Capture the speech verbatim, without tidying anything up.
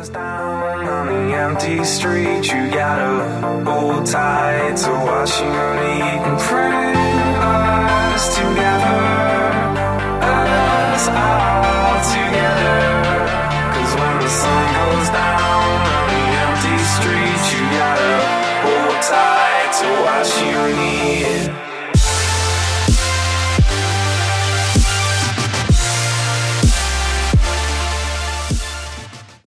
goes down on the empty street, you gotta hold tight to what you need and pray us together, us all together. Cause when the sun goes down on the empty street, you gotta hold tight to what you need.